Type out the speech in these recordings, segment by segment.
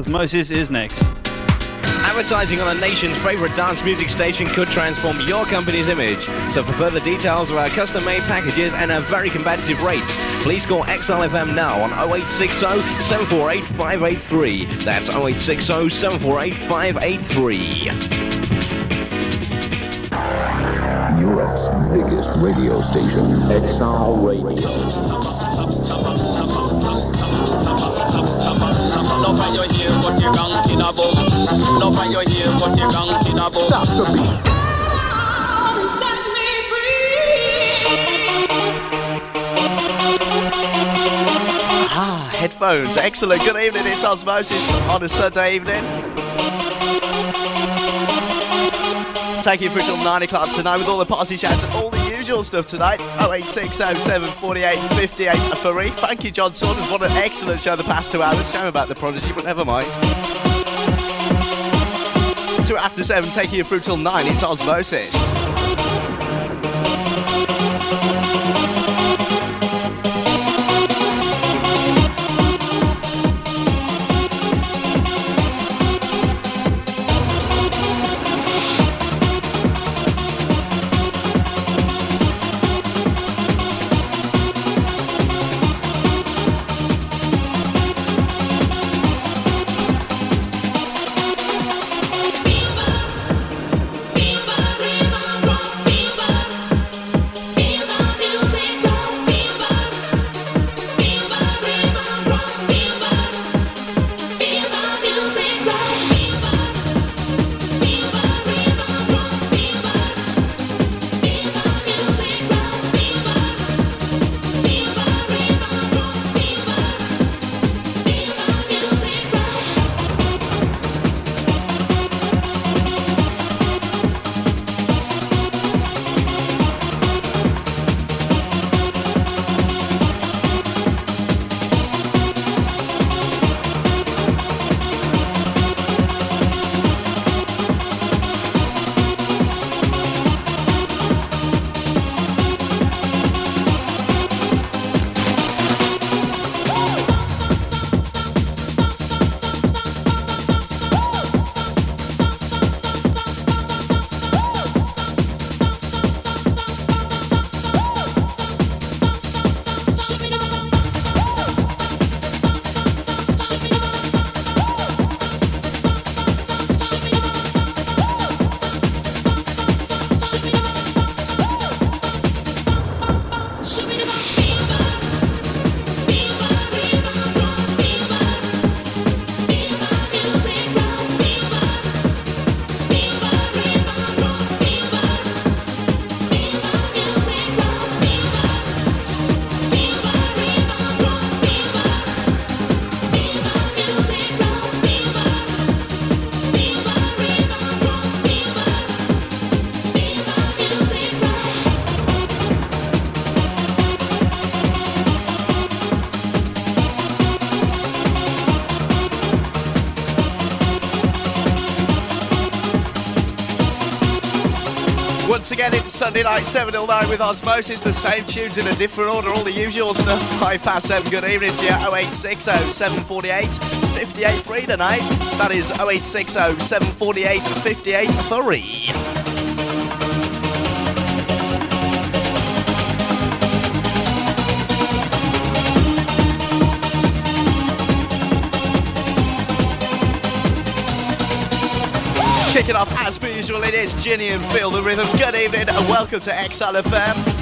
Osmosis is next. Advertising on the nation's favourite dance music station could transform your company's image. So for further details of our custom-made packages and our very competitive rates, please call XLFM now on 0860 748 583. That's 0860 748 583. Europe's biggest radio station, XR Radio. Nobody here, but you're wrong in a book. Nobody here, but you're wrong in a book. Stop the beat. Set me free. Headphones. Excellent. Good evening. It's Osmosis on a Sunday evening. Take you through till 9 o'clock tonight with all the party chats and all the usual stuff tonight. 08607 48 58 3. Thank you, John Saunders. What an excellent show the past 2 hours. Shame about the Prodigy, but never mind. 2 after 7, taking you through till 9. It's Osmosis. Once again, it's Sunday night, 7 till 9 with Osmosis. The same tunes in a different order, all the usual stuff. 5 past 7, good evening to you. 0860 748 58 3 tonight. That is 0860 748 58 3. Kicking off as per usual, it is Ginny and Feel the Rhythm. Good evening and welcome to XLFM.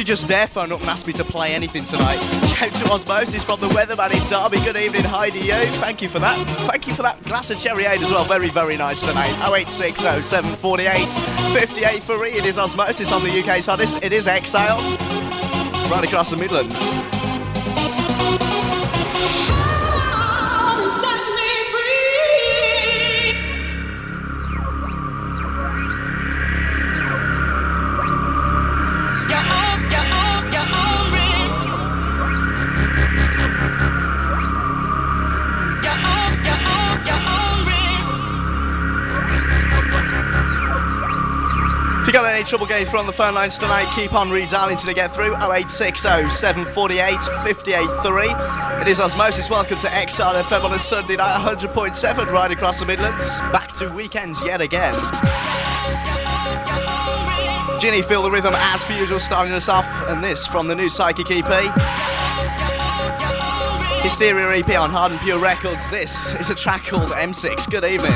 just dare phone up and ask me to play anything tonight. Shout to Osmosis from the Weatherman in Derby. Good evening, hi to you. Thank you for that. Thank you for that glass of cherryade as well. Very, very nice tonight. 0860 748 58 It is Osmosis on the UK's hottest. It is Exile. Right across the Midlands. If you got any trouble getting through on the phone lines tonight, keep on redialing till you get through. 0860 748 583. It is Osmosis. Welcome to Exile FM on a Sunday night, 100.7 right across the Midlands. Back to weekends yet again. Ginny, feel the rhythm as per usual, starting us off, and this from the new Psychic EP. Hysteria EP on Hard and Pure Records. This is a track called M6. Good evening.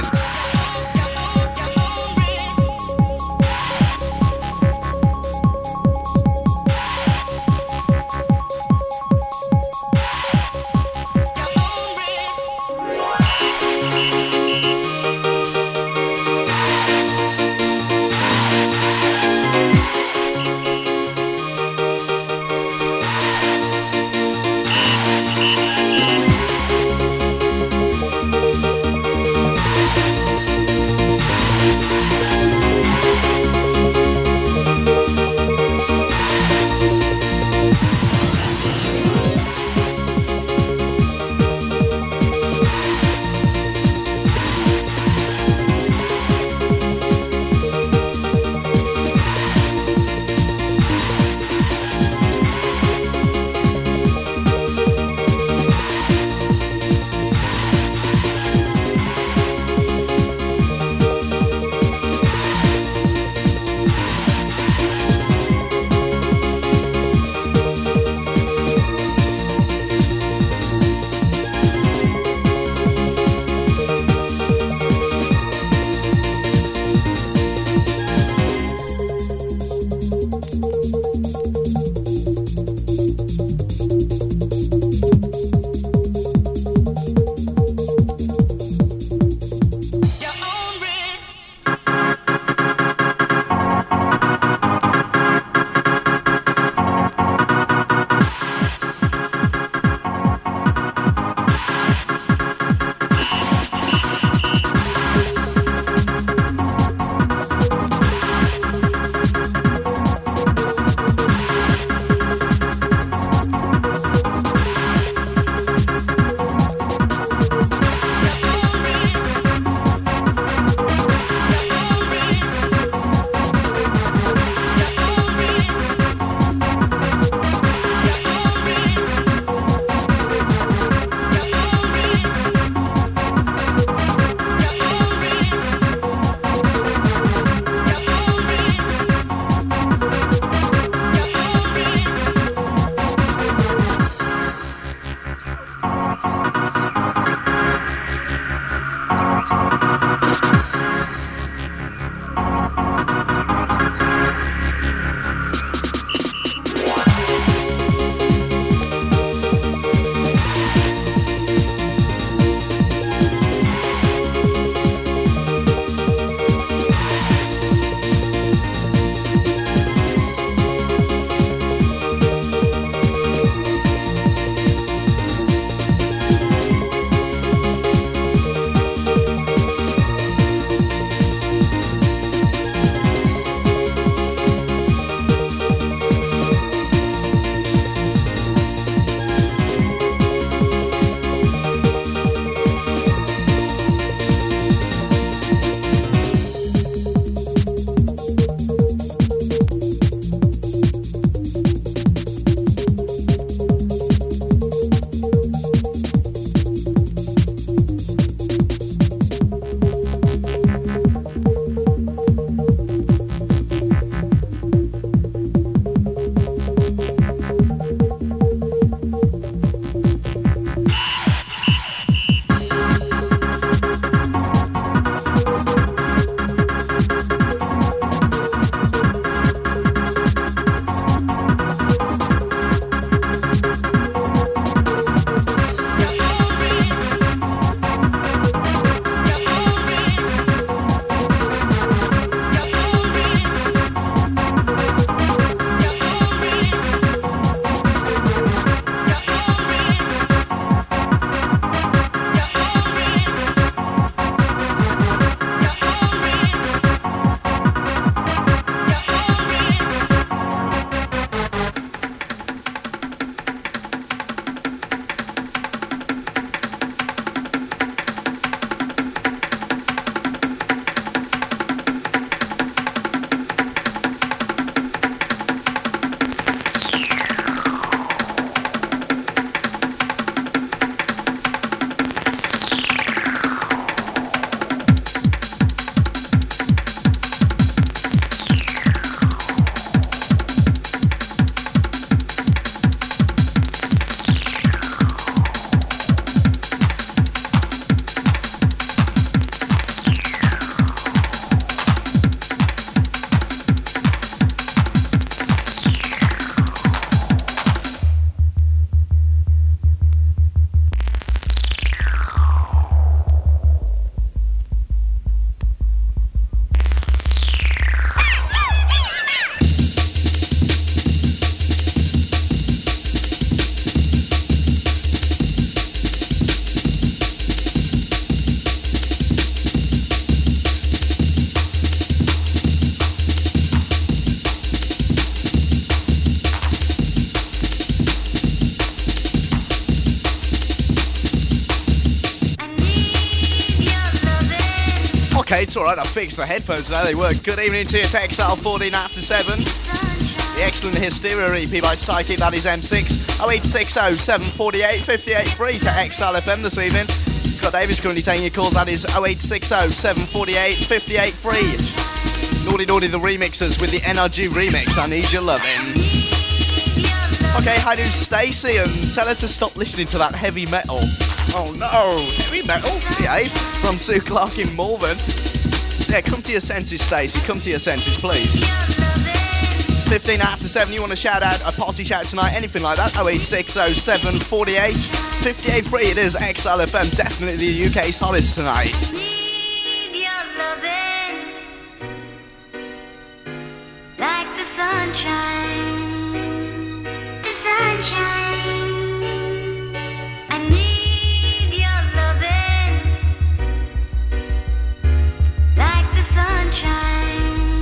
Okay, it's alright, I fixed the headphones now, they work. Good evening to you, to XL 14 after 7. The excellent Hysteria EP by Psychic, that is M6. 0860 748 58 free to XL FM this evening. Scott Davis currently taking your calls, that is 0860 748 58 free. Naughty Naughty the remixers with the NRG remix, I Need Your Lovin'. Okay, hi to Stacey and tell her to stop listening to that heavy metal. Oh no, heavy metal? Yeah, from Sue Clark in Malvern. Yeah, come to your senses, Stacey, come to your senses, please. 15 after 7, you want to shout out, a party shout tonight, anything like that, 0860 748 58 free, it is XL FM, definitely the UK's hottest tonight. Need your loving, like the sunshine, the sunshine. I need your loving, like the sunshine.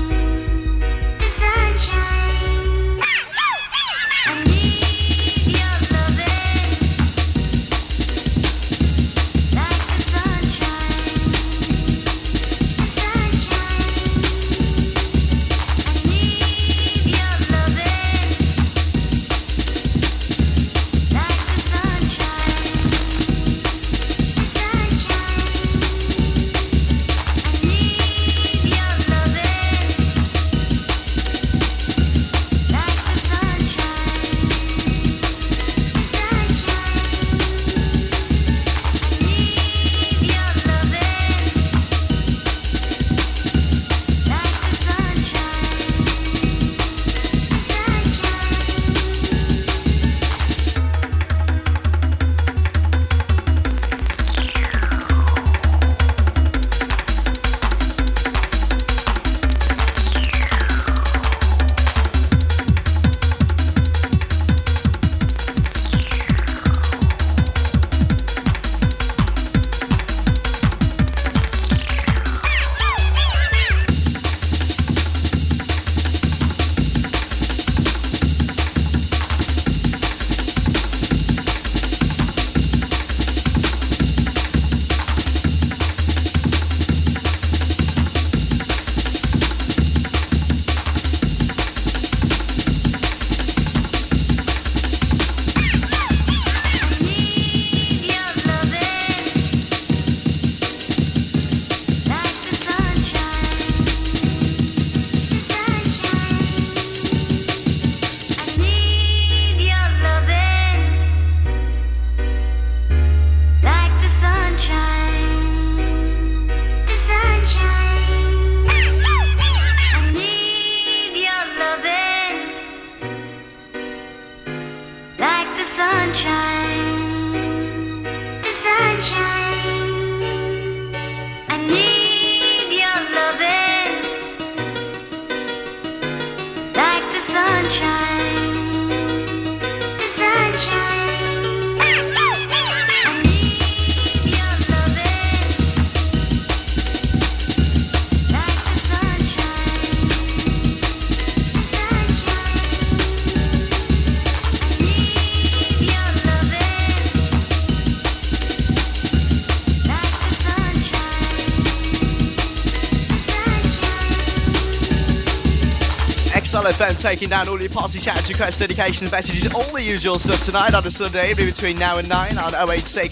FM taking down all your party chats, requests, dedications, messages, all the usual stuff tonight on a Sunday evening between now and 9 on 0860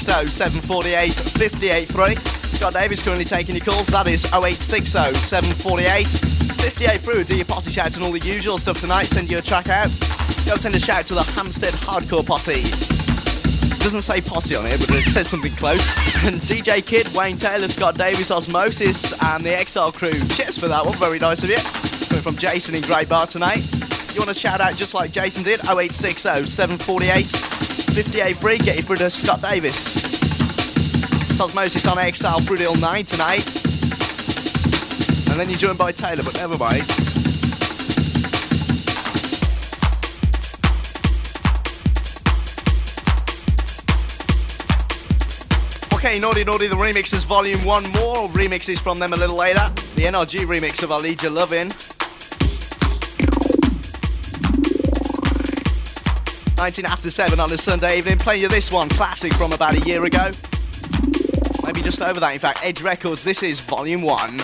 748 58 3. Scott Davis currently taking your calls, that is 0860 748 58 3. Do your party chats and all the usual stuff tonight, send you a track out. Go send a shout to the Hampstead Hardcore Posse. It doesn't say posse on it, but it says something close. And DJ Kid, Wayne Taylor, Scott Davis, Osmosis, and the XL crew. Cheers for that one, very nice of you. Coming from Jason in Great Bar tonight. You want to shout out just like Jason did, 0860 748 58 free, get you through to Scott Davis. It's Osmosis on XL through till 9 tonight. And then you're joined by Taylor, but never mind. Okay, Naughty Naughty the remixes, volume 1 more. Remixes from them a little later. The NRG remix of I Need Your Lovin'. 19 after 7 on a Sunday evening. Playing you this one, classic from about a year ago. Maybe just over that, in fact. Edge Records, this is Volume 1.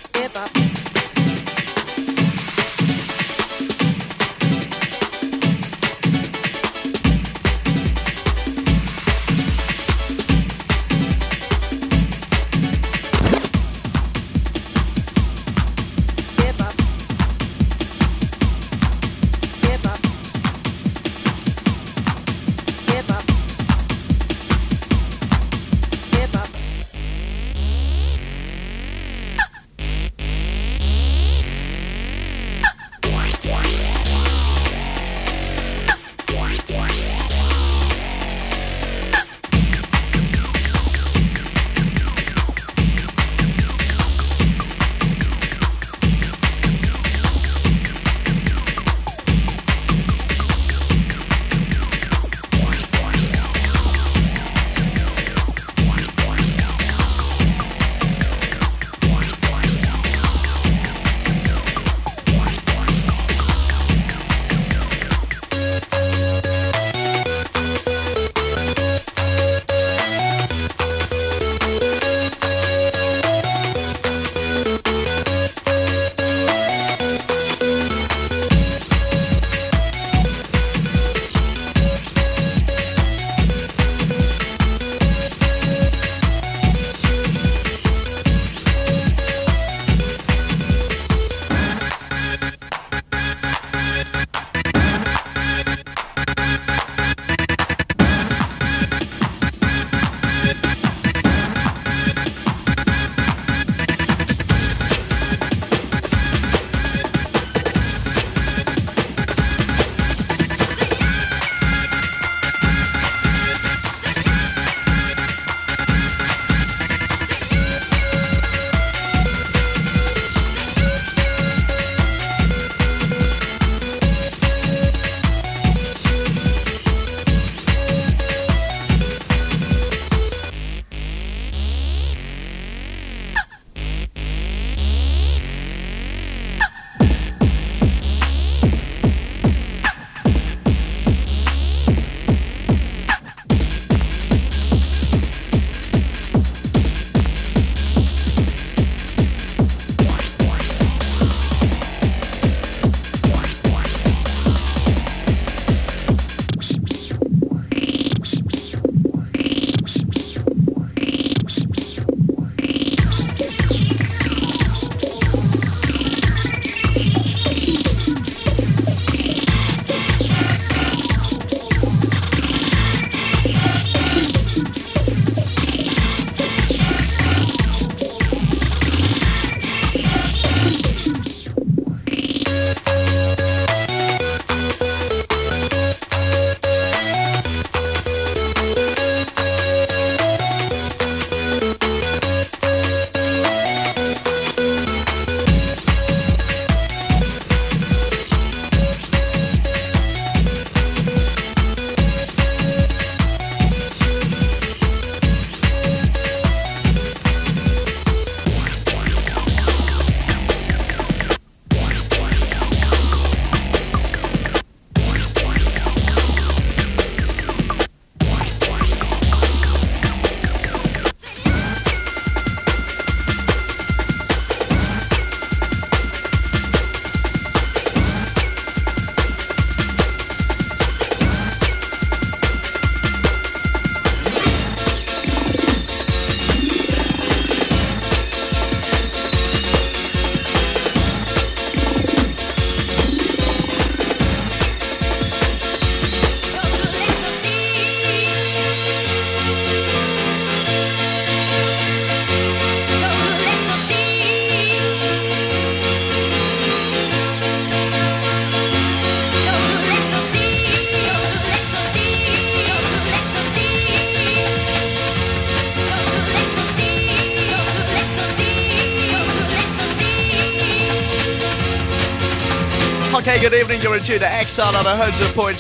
Okay, good evening, you're in tune to Exile on 100.7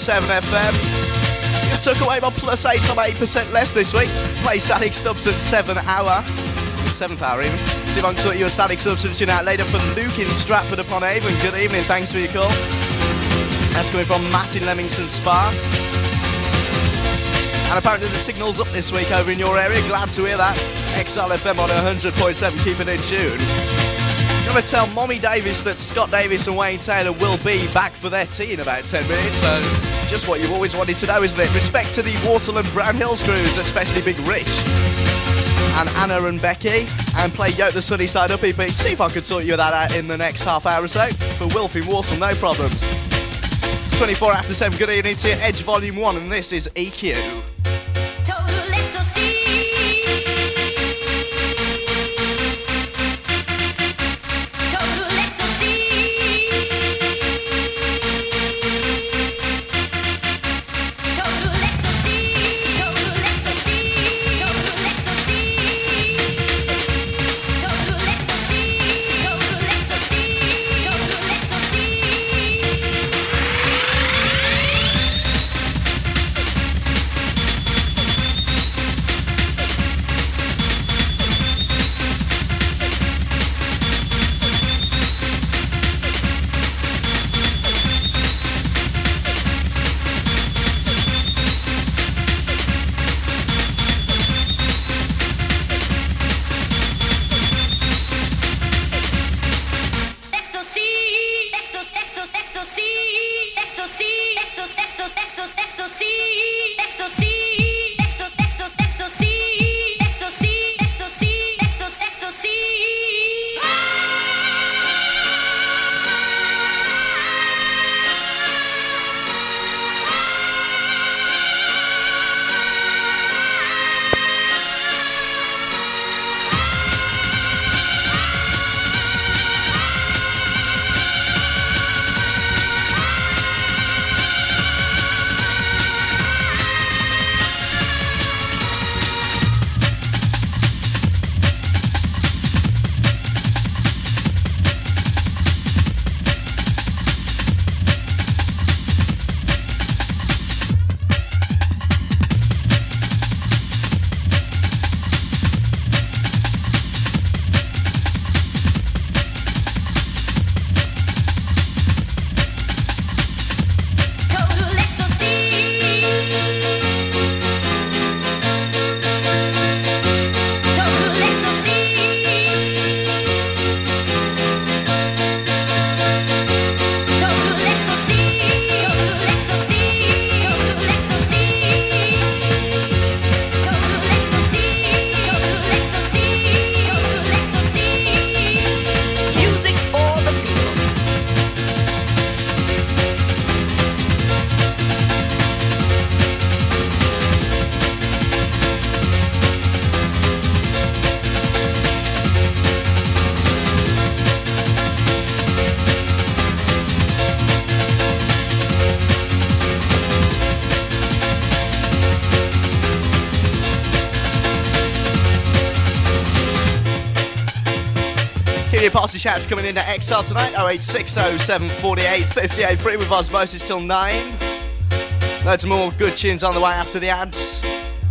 FM. You took away my plus 8 on 8% less this week. Play Static Substance 7th hour. 7th hour even. See if I can sort your Static Substance tune out later for Luke in Stratford upon Avon. Good evening, thanks for your call. That's coming from Matt in Leamington Spa. And apparently the signal's up this week over in your area, glad to hear that. XLFM on 100.7, keep it in tune. I'm going to tell Mommy Davis that Scott Davis and Wayne Taylor will be back for their tea in about 10 minutes, so just what you've always wanted to know, isn't it? Respect to the Walsall and Brown Hills crews, especially Big Rich and Anna and Becky, and play Yoke the Sunny Side Up EP. See if I can sort you that out in the next half hour or so. For Wilf in Walsall, no problems. 24 after 7, good evening to you, Edge Volume 1, and this is EQ. Total ecstasy. Total ecstasy. Total ecstasy. Total ecstasy. Total ecstasy. Total ecstasy. Total ecstasy. Total ecstasy. Your party shouts coming in at XL tonight, 0860 748 58 free with Osmosis till 9. Loads more good tunes on the way after the ads.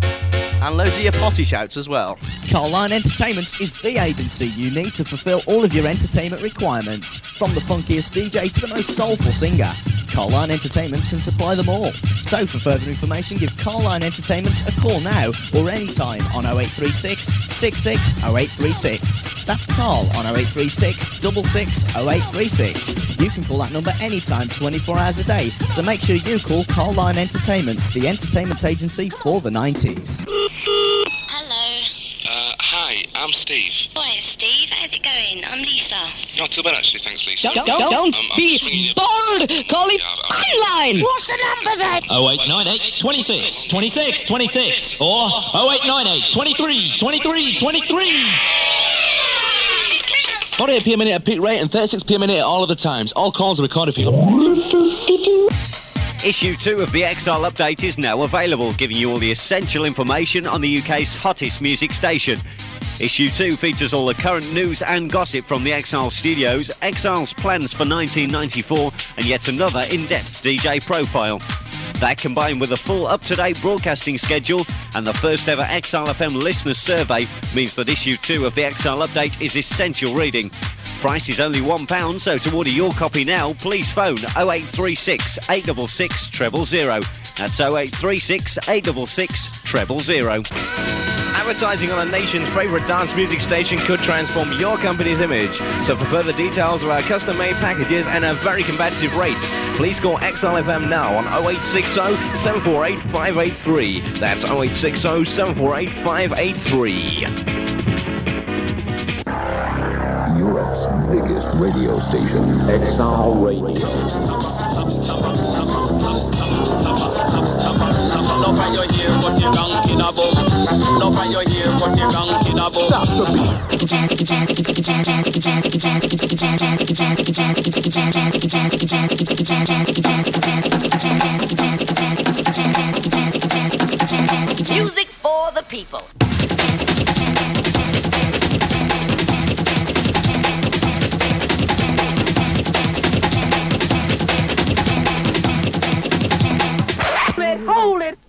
And loads of your posse shouts as well. Carline Entertainment is the agency you need to fulfill all of your entertainment requirements. From the funkiest DJ to the most soulful singer, Carline Entertainment can supply them all. So for further information, give Carline Entertainment a call now or anytime on 0836 66 0836. That's Carl on 0836 66 0836. You can call that number anytime, 24 hours a day. So make sure you call Carline Entertainment, the entertainment agency for the 90s. Hello. Hi, I'm Steve. Hi, Steve. How's it going? I'm Lisa. Not too bad, actually, thanks, Lisa. Don't be bold! Call it online! What's the number then? 0898 26 26 26 or 0898 23 23 23. 48p a minute at peak rate and 36p a minute at all other times. All calls are recorded for you. Issue 2 of the XL Update is now available, giving you all the essential information on the UK's hottest music station. Issue 2 features all the current news and gossip from the XL studios, XL's plans for 1994, and yet another in-depth DJ profile. That, combined with a full up-to-date broadcasting schedule and the first ever XLFM listener survey, means that Issue 2 of the XL Update is essential reading. Price is only £1, so to order your copy now, please phone 0836 866 000. That's 0836 866 000. Advertising on the nation's favourite dance music station could transform your company's image. So for further details of our custom-made packages and our very competitive rates, please call XLFM now on 0860 748 583. That's 0860 748 583. Europe's biggest radio station, XR Radio. Love how you hear what you're ranking about. Love how you hear what you're ranking about. Stop the beat. Music for the people. Hold it.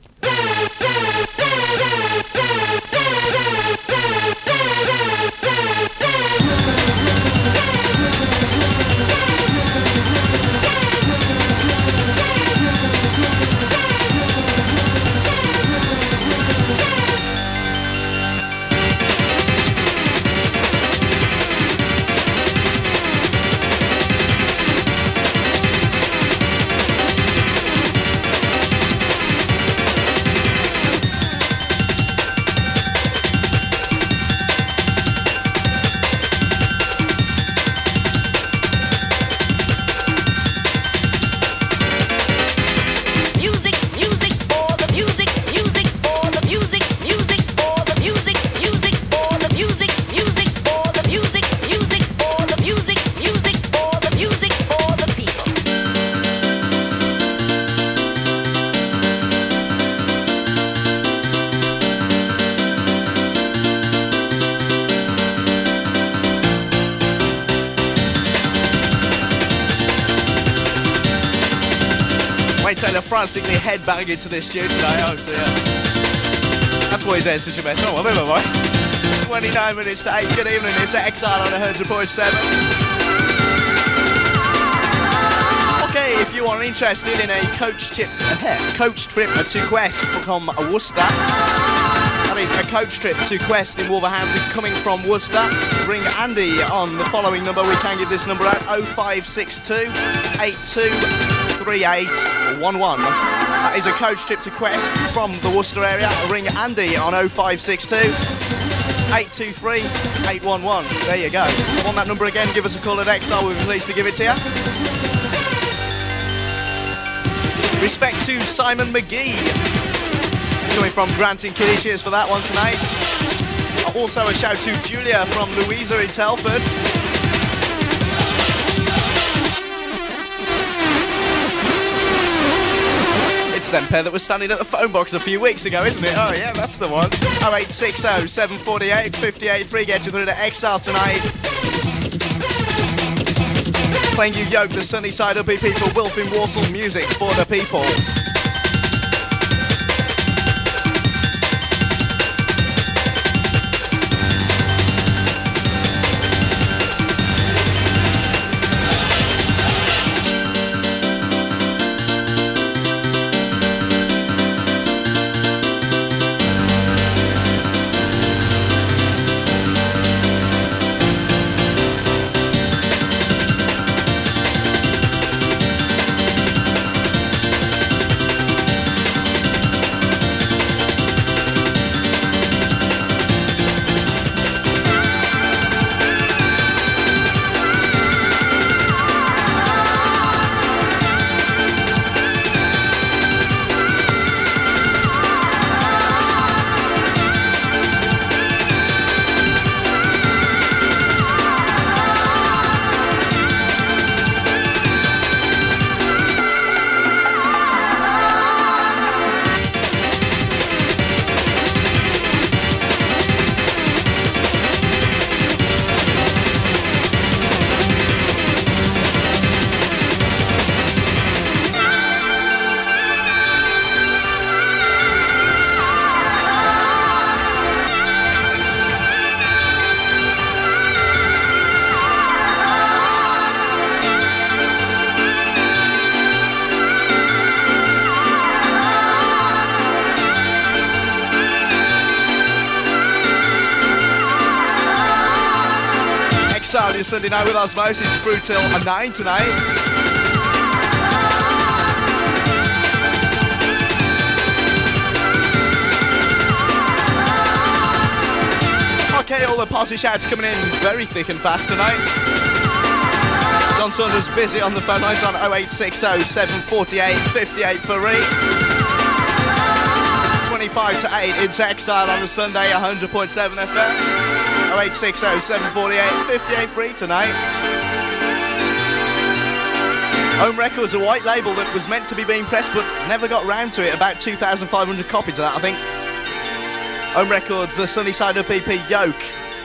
Taylor frantically headbanging into this studio today. Oh dear. That's why he's there, such a mess. Oh, well, never mind. 29 minutes to 8. Good evening. It's Exile on 100.7. Okay, if you are interested in a coach trip to Quest from Worcester, that is a coach trip to Quest in Wolverhampton coming from Worcester, ring Andy on the following number. We can give this number out, 0562 823811. That is a coach trip to Quest from the Worcester area. Ring Andy on 0562 823 811. There you go. On that number again, give us a call at XR. We'll be pleased to give it to you. Respect to Simon McGee, coming from Grant and Kiddie. Cheers for that one tonight. Also a shout to Julia from Louisa in Telford. It's them pair that was standing at the phone box a few weeks ago, isn't it? Oh yeah, that's the ones. 0860 748 583. Get you through to XR tonight. Playing you Yoke, the Sunny Side Uppy People, Wilfin Warsaw music for the people. your Sunday night with Osmosis through till 9 tonight. Okay, all the posse shouts coming in very thick and fast tonight. John Saunders busy on the phone lines on 0860 748 58 for Ree. 25 to 8 into Exile on a Sunday, 100.7 FM. 0860 748 58 free tonight. Home Records, a white label that was meant to be being pressed but never got round to it. About 2,500 copies of that, I think. Home Records, the Sunny Side Up EP, Yoke.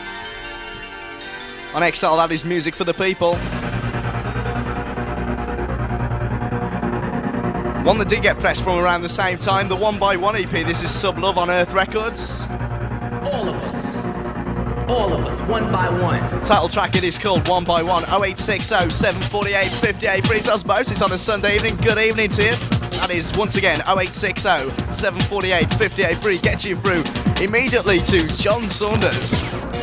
On Exile, that is music for the people. One that did get pressed from around the same time, the One by One EP. This is Sub Love on Earth Records. All of us, one by one. Title track, it is called One by One. 0860 748 58 free. Osmosis on a Sunday evening. Good evening to you. That is, once again, 0860 748 58 free. Gets you through immediately to John Saunders.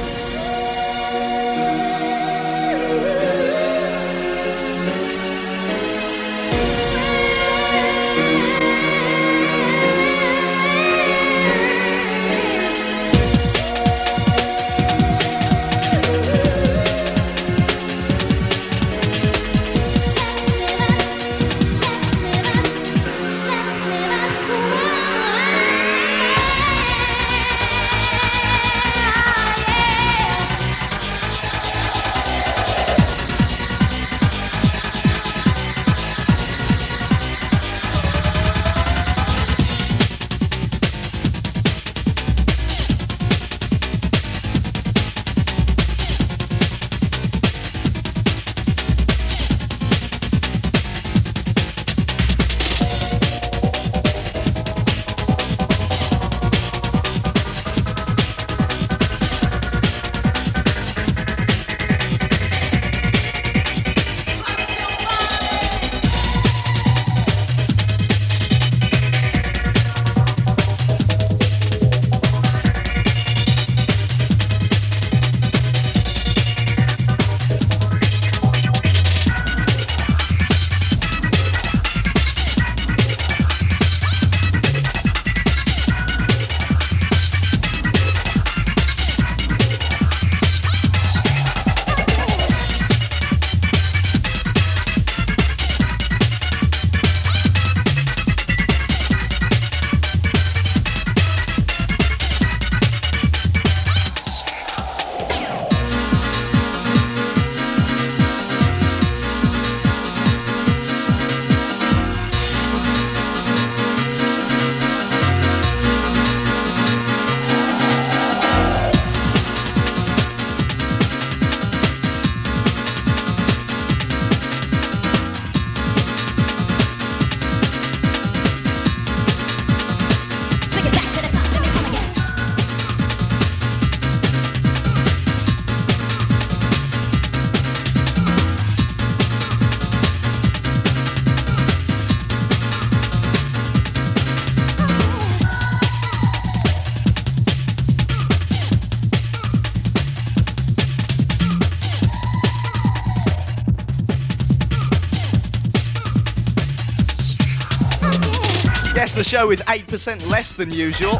Yes, the show with 8% less than usual.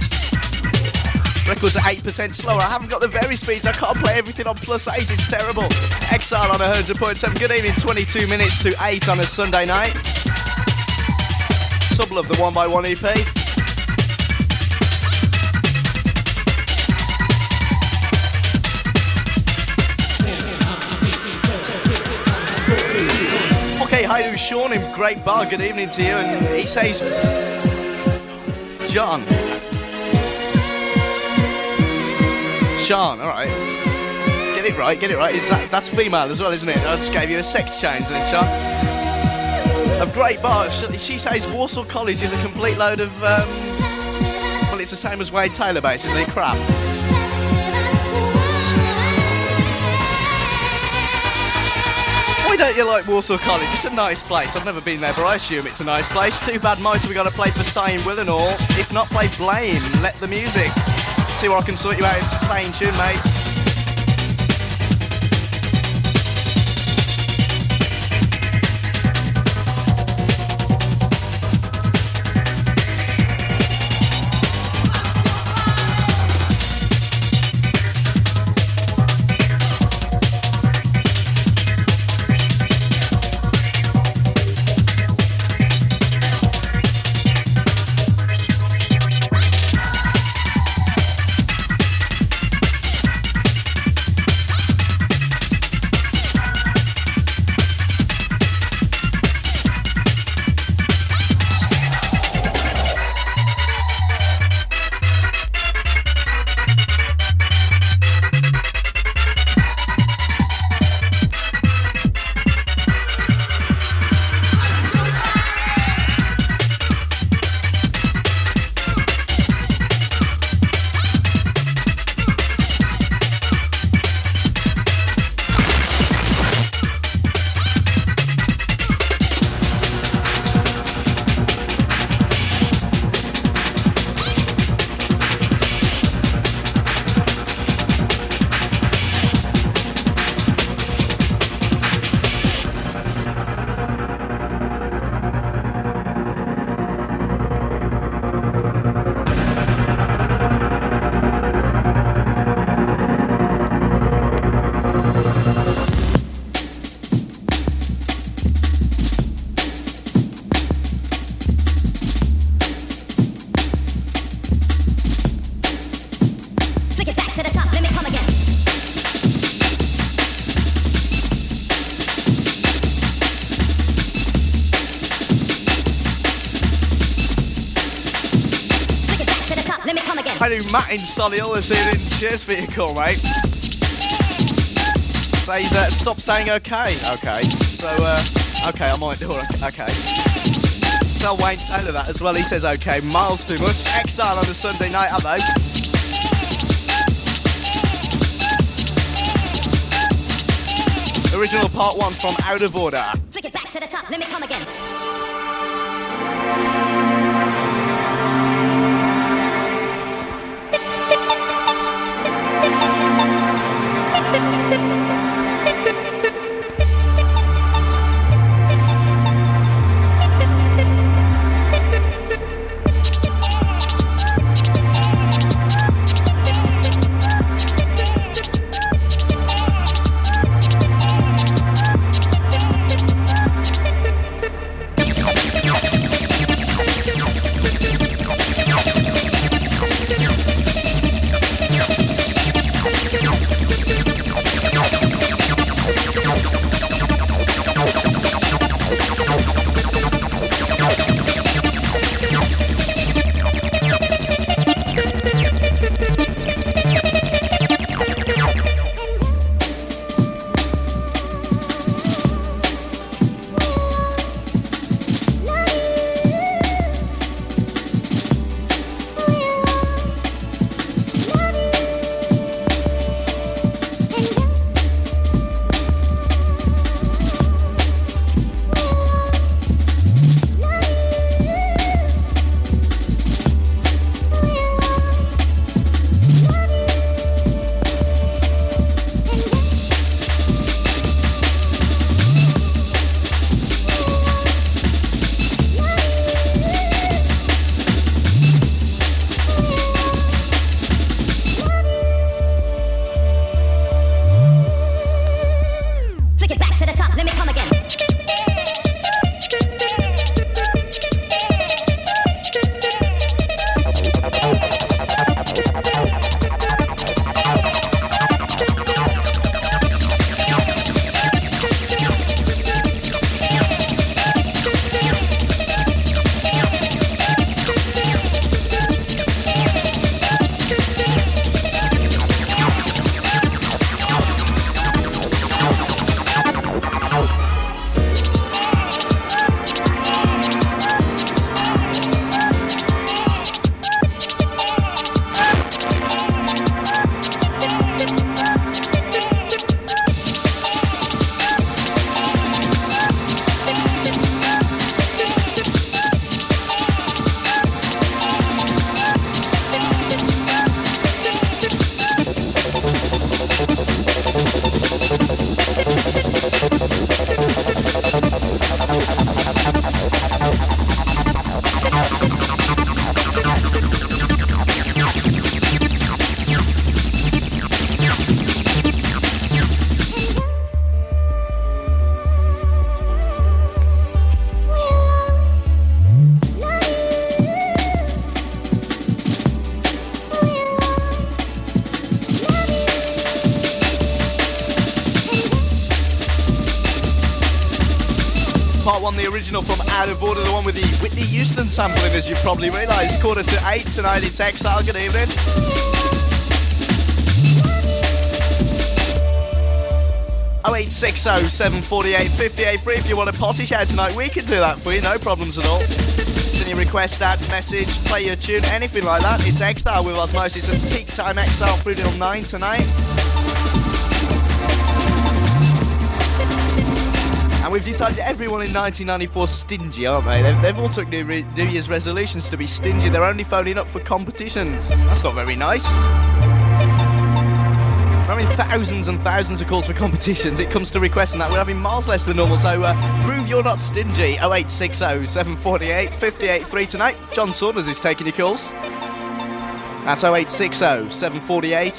Records are 8% slower. I haven't got the very speeds. I can't play everything on +8. It's terrible. Exile on 100.7. Good evening. 22 minutes to 8 on a Sunday night. Sub Love, the One by One EP. Okay, hi to Sean in Great Bar. Good evening to you. And he says, John. Sean, alright. Get it right. That's female as well, isn't it? I just gave you a sex change then, Sean. Of Great Bar, she says Walsall College is a complete load of, well, it's the same as Wade Taylor, basically, crap. Why don't you like Walsall College? It's a nice place. I've never been there, but I assume it's a nice place. Too bad mice we got to play for Saying Will and all. If not, play Blame. Let the music. See what I can sort you out. Stay in tune, mate. I knew Matt in Solihull this evening. Cheers for your call, mate. Says, stop saying okay. Okay. So, okay, I might do it. Okay. Tell Wayne Taylor that as well. He says okay. Miles too much. Exile on a Sunday night, hello. Original part 1 from Out of Order. Flick it back to the top, let me come again. Part 1, the original from Out of Order, the one with the Whitney Houston sampling, as you probably realise. 7:45 tonight, it's Exile. Good evening. Oh 0860 748 58 if you want a potty shout tonight, we can do that for you, no problems at all. Send your request, add, message, play your tune, anything like that. It's Exile with Osmosis at peak time. Exile through till 9 tonight. And we've decided everyone in 1994 stingy, aren't they? They've all took New Year's resolutions to be stingy. They're only phoning up for competitions. That's not very nice. We're having thousands and thousands of calls for competitions. It comes to requesting that. We're having miles less than normal, so prove you're not stingy. 0860 748 583 tonight. John Saunders is taking your calls. That's 0860 748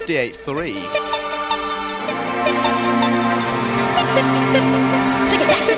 583.